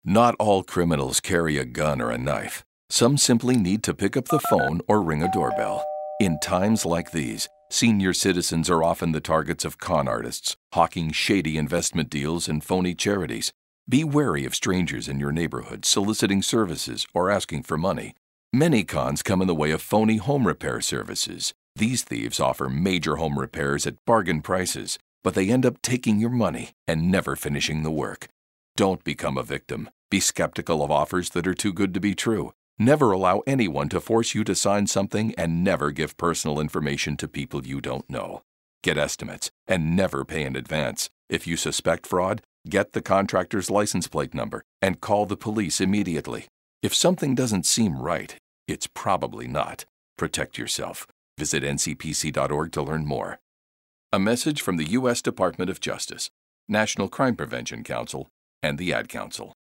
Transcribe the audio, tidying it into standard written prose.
Not all criminals carry a gun or a knife. Some simply need to pick up the phone or ring a doorbell. In times like these, senior citizens are often the targets of con artists, hawking shady investment deals and phony charities. Be wary of strangers in your neighborhood soliciting services or asking for money. Many cons come in the way of phony home repair services. These thieves offer major home repairs at bargain prices, but they end up taking your money and never finishing the work. Don't become a victim. Be skeptical of offers that are too good to be true. Never allow anyone to force you to sign something, and never give personal information to people you don't know. Get estimates and never pay in advance. If you suspect fraud, get the contractor's license plate number and call the police immediately. If something doesn't seem right, it's probably not. Protect yourself. Visit ncpc.org to learn more. A message from the U.S. Department of Justice, National Crime Prevention Council, and the Ad Council.